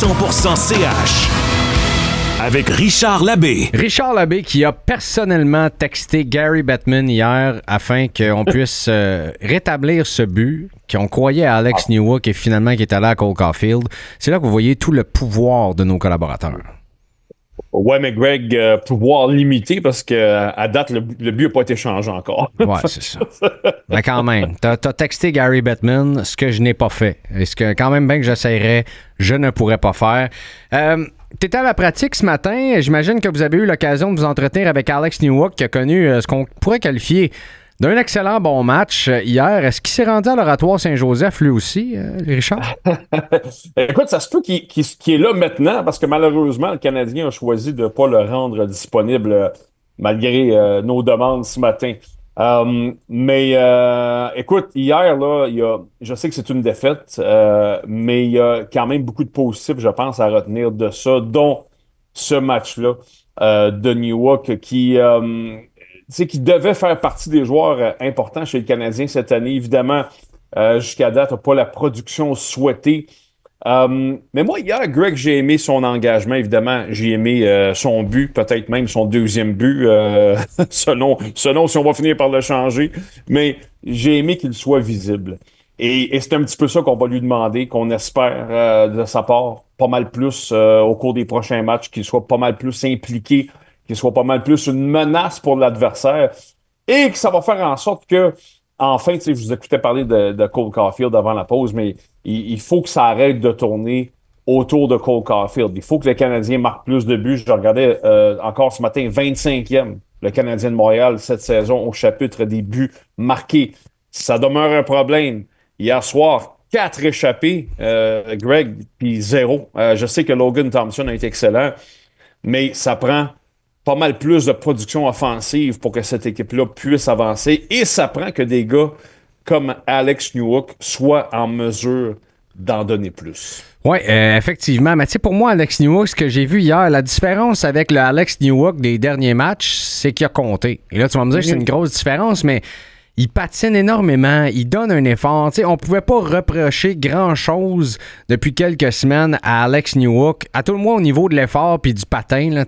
100% CH. Avec Richard Labbé. Richard Labbé qui a personnellement texté Gary Bettman hier afin qu'on puisse rétablir ce but qu'on croyait à Alex Newhook et finalement qui est allé à Cole Caulfield. C'est là que vous voyez tout le pouvoir de nos collaborateurs. Ouais, mais Greg, pouvoir limité parce qu'à date, le but n'a pas été changé encore. Ouais, c'est ça. Mais quand même, t'as texté Gary Bettman, ce que je n'ai pas fait. Et ce que quand même bien que j'essayerais, je ne pourrais pas faire. T'étais à la pratique ce matin. J'imagine que vous avez eu l'occasion de vous entretenir avec Alex Newhook qui a connu ce qu'on pourrait qualifier d'un excellent bon match hier. Est-ce qu'il s'est rendu à l'Oratoire Saint-Joseph lui aussi, Richard? Écoute, ça se peut qu'il est là maintenant parce que malheureusement, le Canadien a choisi de ne pas le rendre disponible malgré nos demandes ce matin. Écoute, hier, là, je sais que c'est une défaite, mais il y a quand même beaucoup de positifs, je pense, à retenir de ça, dont ce match-là de Newhook qui devait faire partie des joueurs importants chez le Canadien cette année. Évidemment, jusqu'à date, n'a pas la production souhaitée. Mais moi, hier, Greg, j'ai aimé son engagement, évidemment. J'ai aimé son but, peut-être même son deuxième but, selon si on va finir par le changer. Mais j'ai aimé qu'il soit visible. Et c'est un petit peu ça qu'on va lui demander, qu'on espère de sa part pas mal plus au cours des prochains matchs, qu'il soit pas mal plus impliqué, qu'il soit pas mal plus une menace pour l'adversaire. Et que ça va faire en sorte que enfin, je vous écoutais parler de Cole Caulfield avant la pause, mais il faut que ça arrête de tourner autour de Cole Caulfield. Il faut que le Canadien marque plus de buts. Je regardais encore ce matin, 25e, le Canadien de Montréal cette saison au chapitre des buts marqués. Ça demeure un problème. Hier soir, 4 échappés, Greg, puis 0. Je sais que Logan Thompson a été excellent, mais ça prend pas mal plus de production offensive pour que cette équipe-là puisse avancer. Et ça prend que des gars comme Alex Newhook soient en mesure d'en donner plus. Oui, effectivement. Mais tu sais, pour moi, Alex Newhook, ce que j'ai vu hier, la différence avec le Alex Newhook des derniers matchs, c'est qu'il a compté. Et là, tu vas me dire que c'est une grosse différence, mais il patine énormément, il donne un effort. T'sais, on pouvait pas reprocher grand-chose depuis quelques semaines à Alex Newhook, à tout le moins au niveau de l'effort puis du patin. Là,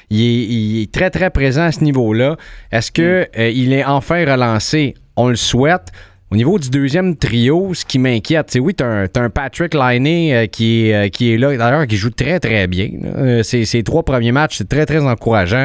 il est très, très présent à ce niveau-là. Est-ce qu'il est enfin relancé? On le souhaite. Au niveau du deuxième trio, ce qui m'inquiète, oui, t'as un Patrick Laine qui est là, d'ailleurs, qui joue très, très bien. Ses 3 premiers matchs, c'est très, très encourageant.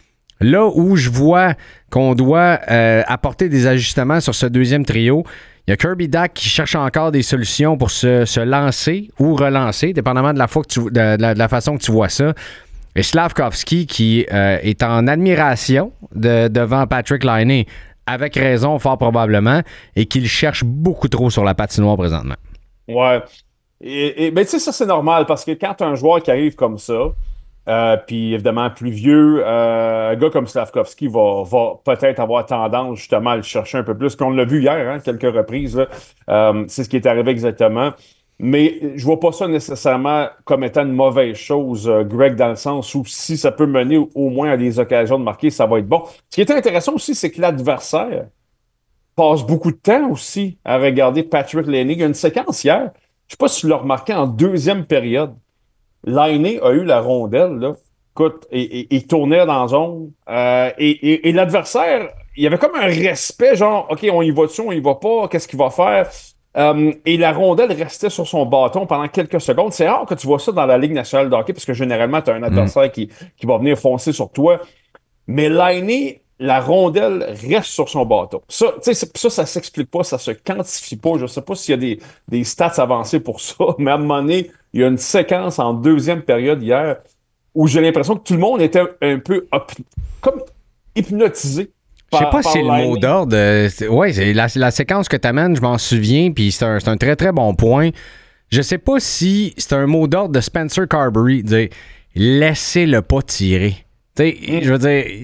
Là où je vois qu'on doit apporter des ajustements sur ce deuxième trio, il y a Kirby Dach qui cherche encore des solutions pour se lancer ou relancer, dépendamment de la façon que tu vois ça. Et Slafkovsky qui est en admiration devant Patrick Laine, avec raison, fort probablement, et qu'il cherche beaucoup trop sur la patinoire présentement. Ouais. Mais tu sais, ça c'est normal parce que quand tu as un joueur qui arrive comme ça, puis évidemment plus vieux, un gars comme Slafkovsky va peut-être avoir tendance justement à le chercher un peu plus. Puis on l'a vu hier, quelques reprises. Là. C'est ce qui est arrivé exactement. Mais je vois pas ça nécessairement comme étant une mauvaise chose, Greg, dans le sens où si ça peut mener au moins à des occasions de marquer, ça va être bon. Ce qui est intéressant aussi, c'est que l'adversaire passe beaucoup de temps aussi à regarder Patrick Laine. Il y a une séquence hier, je sais pas si tu l'as remarqué, en deuxième période. Laine a eu la rondelle, là. Écoute, il tournait dans la zone. Et l'adversaire, il y avait comme un respect, genre, OK, on y va dessus, on y va pas, qu'est-ce qu'il va faire? Et la rondelle restait sur son bâton pendant quelques secondes. C'est rare que tu vois ça dans la Ligue nationale de hockey, parce que généralement, tu as un adversaire qui va venir foncer sur toi. Mais Laine, la rondelle reste sur son bâton. Ça s'explique pas, ça se quantifie pas. Je sais pas s'il y a des stats avancées pour ça, mais à un moment donné, il y a une séquence en deuxième période hier où j'ai l'impression que tout le monde était un peu comme hypnotisé. Je sais pas si c'est le mot d'ordre. Oui, c'est la séquence que tu amènes, je m'en souviens, puis c'est un très, très bon point. Je sais pas si c'est un mot d'ordre de Spencer Carberry, dire « laissez-le pas tirer ». Je veux dire,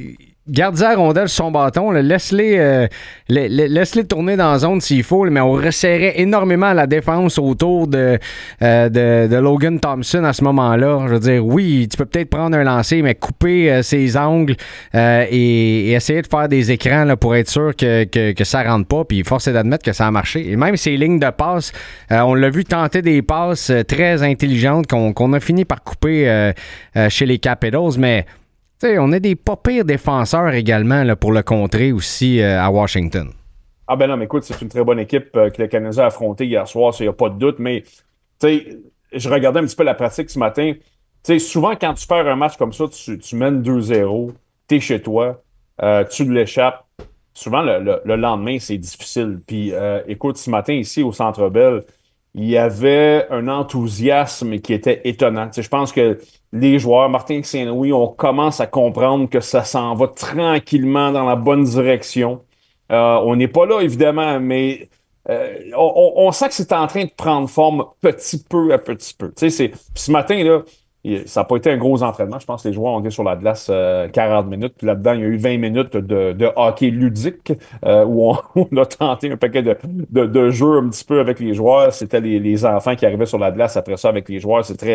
garde-y la rondelle sur son bâton, là, laisse-les tourner dans la zone s'il faut, là, mais on resserrait énormément la défense autour de Logan Thompson à ce moment-là. Je veux dire, oui, tu peux peut-être prendre un lancer, mais couper ses angles et essayer de faire des écrans là, pour être sûr que ça rentre pas, puis force est d'admettre que ça a marché. Et même ces lignes de passe, on l'a vu tenter des passes très intelligentes qu'on a fini par couper chez les Capitals, mais t'sais, on a des pas pires défenseurs également là, pour le contrer aussi à Washington. Ah ben non, mais écoute, c'est une très bonne équipe que le Canadien a affrontée hier soir, il n'y a pas de doute, mais je regardais un petit peu la pratique ce matin. Souvent, quand tu perds un match comme ça, tu mènes 2-0, tu es chez toi, tu l'échappes. Souvent, le lendemain, c'est difficile. Puis, écoute, ce matin, ici, au Centre Bell, il y avait un enthousiasme qui était étonnant. Je pense que les joueurs, Martin Saint-Louis, on commence à comprendre que ça s'en va tranquillement dans la bonne direction. On n'est pas là, évidemment, mais on sent que c'est en train de prendre forme petit peu à petit peu. Puis ce matin, là, ça n'a pas été un gros entraînement. Je pense que les joueurs ont été sur la glace 40 minutes. Puis là-dedans, il y a eu 20 minutes de hockey ludique où on a tenté un paquet de jeux un petit peu avec les joueurs. C'était les enfants qui arrivaient sur la glace après ça avec les joueurs. C'est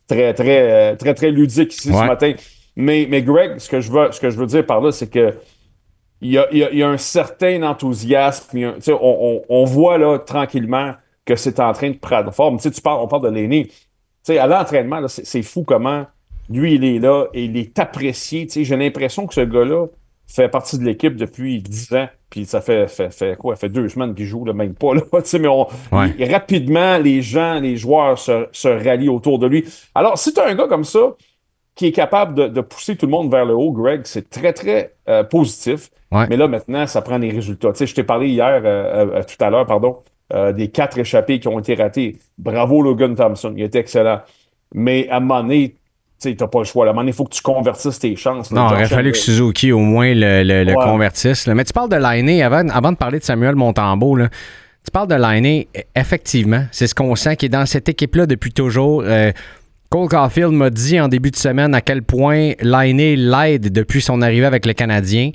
très ludique ici ce matin. Mais Greg, ce que je veux dire par là, c'est que il y a un certain enthousiasme. On voit là tranquillement que c'est en train de prendre forme. On parle de l'aîné. À l'entraînement, là, c'est fou comment lui, il est là et il est apprécié. J'ai l'impression que ce gars-là fait partie de l'équipe depuis 10 ans. Puis ça fait quoi? Ça fait 2 semaines qu'il joue, là, même pas. Là, mais rapidement, les joueurs se rallient autour de lui. Alors, si tu as un gars comme ça qui est capable de pousser tout le monde vers le haut, Greg, c'est très, très positif. Ouais. Mais là, maintenant, ça prend des résultats. Je t'ai parlé hier, tout à l'heure, pardon, des 4 échappés qui ont été ratés. Bravo, Logan Thompson. Il était excellent. Mais à un moment donné, tu n'as pas le choix. À un moment donné, il faut que tu convertisses tes chances. Non, il aurait fallu que Suzuki, au moins, le convertisse. Là. Mais tu parles de Laine, avant de parler de Samuel Montembeault, là, tu parles de Laine, effectivement. C'est ce qu'on sent qui est dans cette équipe-là depuis toujours. Cole Caulfield m'a dit en début de semaine à quel point Laine l'aide depuis son arrivée avec le Canadien.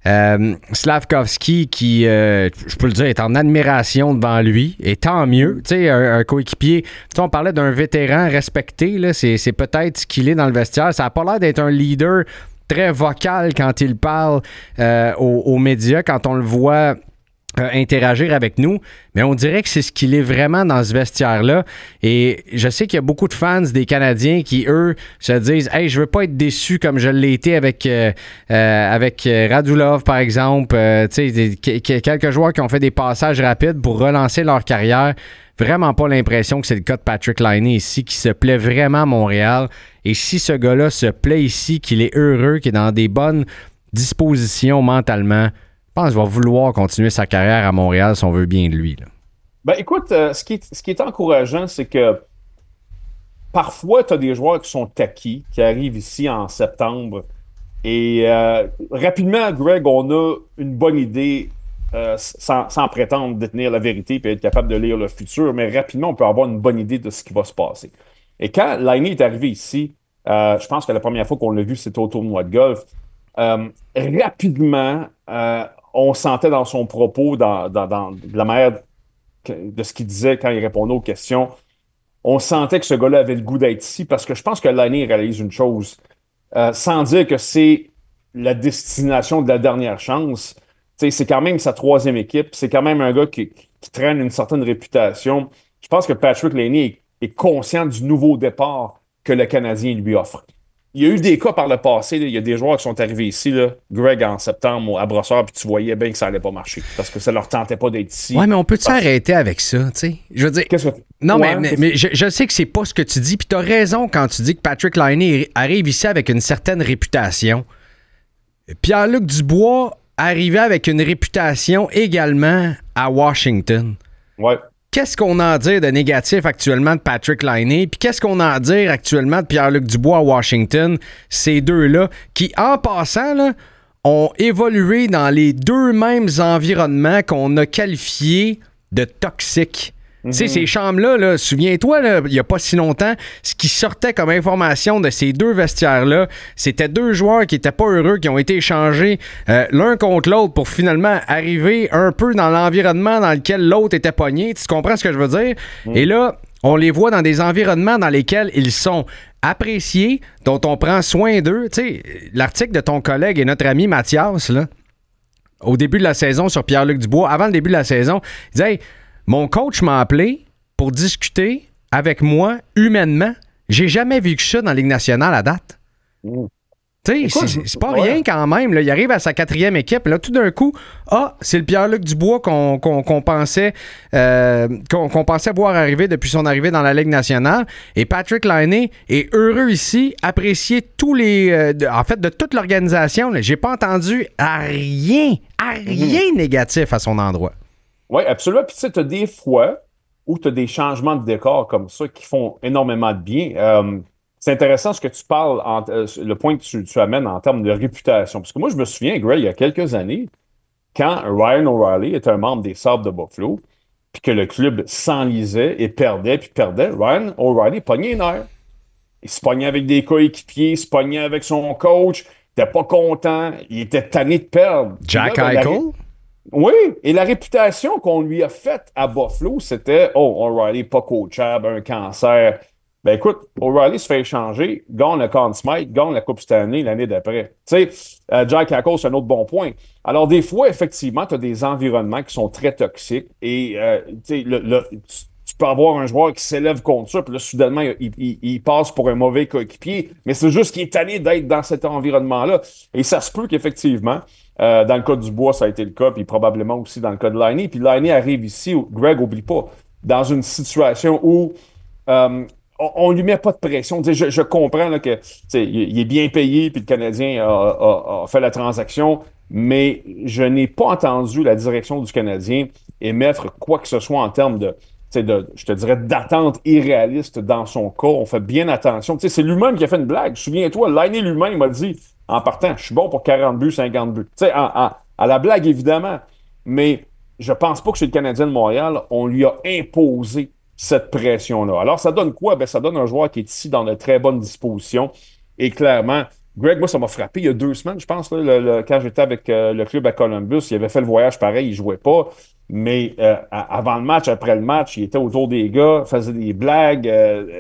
Slavkovski qui, je peux le dire, est en admiration devant lui, et tant mieux. Tu sais, un coéquipier, on parlait d'un vétéran respecté, là, c'est peut-être ce qu'il est dans le vestiaire. Ça n'a pas l'air d'être un leader très vocal quand il parle aux médias, quand on le voit interagir avec nous, mais on dirait que c'est ce qu'il est vraiment dans ce vestiaire-là. Et je sais qu'il y a beaucoup de fans des Canadiens qui, eux, se disent « Hey, je veux pas être déçu comme je l'ai été avec Radulov, par exemple. Quelques joueurs qui ont fait des passages rapides pour relancer leur carrière. Vraiment pas l'impression que c'est le cas de Patrik Laine ici, qui se plaît vraiment à Montréal. Et si ce gars-là se plaît ici, qu'il est heureux, qu'il est dans des bonnes dispositions mentalement, je pense qu'il va vouloir continuer sa carrière à Montréal si on veut bien de lui. Là. Ben écoute, ce qui est encourageant, c'est que parfois, tu as des joueurs qui sont acquis, qui arrivent ici en septembre. Et rapidement, Greg, on a une bonne idée sans prétendre détenir la vérité et être capable de lire le futur, mais rapidement, on peut avoir une bonne idée de ce qui va se passer. Et quand Laine est arrivé ici, je pense que la première fois qu'on l'a vu, c'était au tournoi de golf. Rapidement, on sentait dans son propos, dans la manière de ce qu'il disait quand il répondait aux questions, on sentait que ce gars-là avait le goût d'être ici parce que je pense que Laine réalise une chose, sans dire que c'est la destination de la dernière chance. C'est quand même sa 3e équipe, c'est quand même un gars qui traîne une certaine réputation. Je pense que Patrik Laine est conscient du nouveau départ que le Canadien lui offre. Il y a eu des cas par le passé. Là. Il y a des joueurs qui sont arrivés ici, là, Greg, en septembre, à Brossard, puis tu voyais bien que ça allait pas marcher parce que ça leur tentait pas d'être ici. Ouais, mais on peut arrêter avec ça, tu sais? Je veux dire... Non, mais je sais que c'est pas ce que tu dis, puis t'as raison quand tu dis que Patrik Laine arrive ici avec une certaine réputation. Pierre-Luc Dubois arrivait avec une réputation également à Washington. Ouais. Qu'est-ce qu'on a à dire de négatif actuellement de Patrik Laine? Puis qu'est-ce qu'on a à dire actuellement de Pierre-Luc Dubois à Washington? Ces deux-là, qui, en passant, là, ont évolué dans les 2 mêmes environnements qu'on a qualifiés de toxiques. Tu sais, ces chambres-là, souviens-toi, là, il n'y a pas si longtemps, ce qui sortait comme information de ces deux vestiaires-là, c'était deux joueurs qui n'étaient pas heureux, qui ont été échangés l'un contre l'autre pour finalement arriver un peu dans l'environnement dans lequel l'autre était pogné. Tu comprends ce que je veux dire? Et là, on les voit dans des environnements dans lesquels ils sont appréciés, dont on prend soin d'eux. Tu sais, l'article de ton collègue et notre ami Mathias, là, au début de la saison sur Pierre-Luc Dubois, avant le début de la saison, il disait « Hey, mon coach m'a appelé pour discuter avec moi humainement. J'ai jamais vécu ça dans la Ligue nationale à date. » Tu sais, c'est pas rien quand même. Là. Il arrive à sa 4e équipe. Là, tout d'un coup, c'est le Pierre-Luc Dubois qu'on pensait voir arriver depuis son arrivée dans la Ligue nationale. Et Patrick Laine est heureux ici, apprécié tous les... en fait, de toute l'organisation. Là. J'ai pas entendu rien négatif à son endroit. Oui, absolument. Puis tu sais, tu as des fois où tu as des changements de décor comme ça qui font énormément de bien. C'est intéressant ce que tu parles, le point que tu amènes en termes de réputation. Parce que moi, je me souviens, Greg, il y a quelques années, quand Ryan O'Reilly était un membre des Sabres de Buffalo, puis que le club s'enlisait et perdait, Ryan O'Reilly pognait les nerfs. Il se pognait avec des coéquipiers, il se pognait avec son coach, il n'était pas content, il était tanné de perdre. Jack Eichel? Oui, et la réputation qu'on lui a faite à Buffalo, c'était « Oh, O'Reilly, pas coachable, un cancer. » Ben écoute, O'Reilly se fait échanger, gagne le Conn Smythe, gagne la Coupe Stanley l'année d'après. Tu sais, Jack Eichel, c'est un autre bon point. Alors des fois, effectivement, tu as des environnements qui sont très toxiques et tu peux avoir un joueur qui s'élève contre ça, puis là, soudainement, il passe pour un mauvais coéquipier, mais c'est juste qu'il est tanné d'être dans cet environnement-là. Et ça se peut qu'effectivement, dans le cas du Bois, ça a été le cas, puis probablement aussi dans le cas de Laine. Puis Laine arrive ici, Greg, oublie pas, dans une situation où on lui met pas de pression. Je comprends là, que il est bien payé, puis le Canadien a fait la transaction, mais je n'ai pas entendu la direction du Canadien émettre quoi que ce soit en termes je te dirais, d'attente irréaliste dans son cas. On fait bien attention. C'est lui-même qui a fait une blague. Souviens-toi, Laine lui-même m'a dit, en partant, je suis bon pour 40 buts, 50 buts. À la blague, évidemment. Mais je pense pas que chez le Canadien de Montréal, on lui a imposé cette pression-là. Alors, ça donne quoi? Ben, ça donne un joueur qui est ici dans de très bonnes dispositions. Et clairement, Greg, moi, ça m'a frappé il y a 2 semaines, je pense, là, quand j'étais avec le club à Columbus. Il avait fait le voyage pareil, il jouait pas. Mais avant le match, après le match, il était autour des gars, faisait des blagues.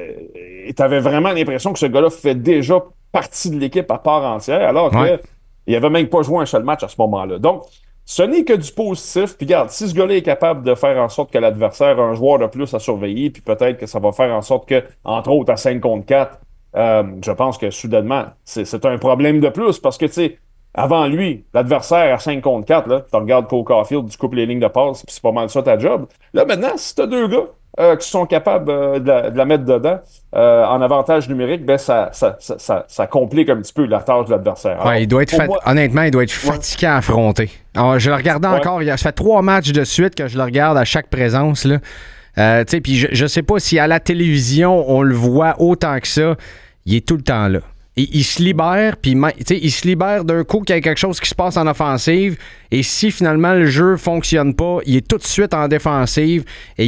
Et tu avais vraiment l'impression que ce gars-là fait déjà partie de l'équipe à part entière, alors qu'il n'avait même pas joué un seul match à ce moment-là. Donc, ce n'est que du positif. Puis regarde, si ce gars-là est capable de faire en sorte que l'adversaire a un joueur de plus à surveiller, puis peut-être que ça va faire en sorte que, entre autres, à 5 contre 4, je pense que soudainement, c'est un problème de plus parce que, tu sais, avant lui, l'adversaire à 5 contre 4, là, tu regardes Cole Caulfield, tu coupes les lignes de passe, puis c'est pas mal ça ta job. Là, maintenant, si tu as 2 gars qui sont capables de la mettre dedans en avantage numérique, ben ça complique un petit peu la tâche de l'adversaire. Alors, il doit être honnêtement, il doit être fatigué à affronter. Alors, je le regardais encore, ça fait 3 matchs de suite que je le regarde à chaque présence, là. Puis je sais pas si à la télévision, on le voit autant que ça. Il est tout le temps là. Et il se libère, puis il se libère d'un coup qu'il y a quelque chose qui se passe en offensive. Et si finalement le jeu fonctionne pas, il est tout de suite en défensive. Et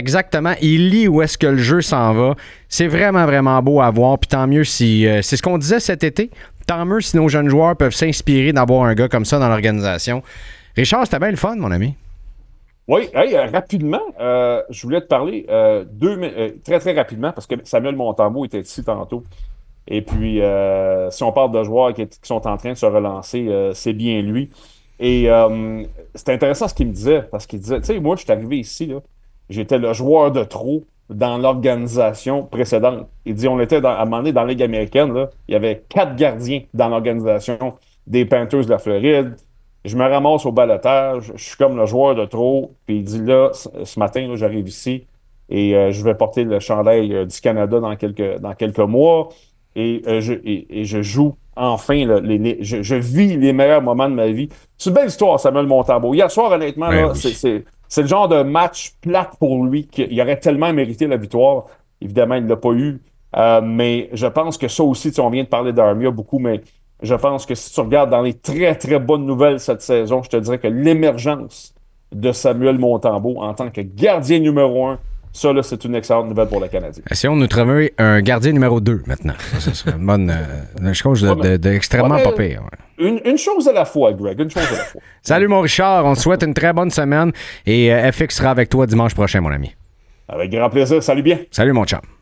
il lit où est-ce que le jeu s'en va. C'est vraiment, vraiment beau à voir. Puis tant mieux si... c'est ce qu'on disait cet été. Tant mieux si nos jeunes joueurs peuvent s'inspirer d'avoir un gars comme ça dans l'organisation. Richard, c'était bien le fun, mon ami. Oui, rapidement, je voulais te parler très, très rapidement, parce que Samuel Montembeault était ici tantôt. Et puis, si on parle de joueurs qui sont en train de se relancer, c'est bien lui. Et c'est intéressant ce qu'il me disait, parce qu'il disait, tu sais, moi, je suis arrivé ici, là, j'étais le joueur de trop dans l'organisation précédente. Il dit, on était à un moment donné dans la Ligue américaine, là, il y avait 4 gardiens dans l'organisation des Panthers de la Floride. Je me ramasse au balotage, je suis comme le joueur de trop. Puis il dit, là, ce matin, là, j'arrive ici et je vais porter le chandail du Canada dans quelques mois. Et je joue enfin, je vis les meilleurs moments de ma vie. C'est une belle histoire, Samuel Montembeault. Hier soir, honnêtement, là, c'est le genre de match plate pour lui qu'il aurait tellement mérité la victoire. Évidemment, il ne l'a pas eu. Mais je pense que ça aussi, on vient de parler d'Armia beaucoup, mais je pense que si tu regardes dans les très, très bonnes nouvelles cette saison, je te dirais que l'émergence de Samuel Montembeault en tant que gardien numéro 1 Ça, là, c'est une excellente nouvelle pour le Canadien. Si on nous trouvait un gardien numéro 2 maintenant, ça serait une bonne chose extrêmement pas pire. Ouais. Une chose à la fois, Greg, une chose à la fois. Salut mon Richard, on te souhaite une très bonne semaine et FX sera avec toi dimanche prochain, mon ami. Avec grand plaisir, salut bien. Salut mon chum.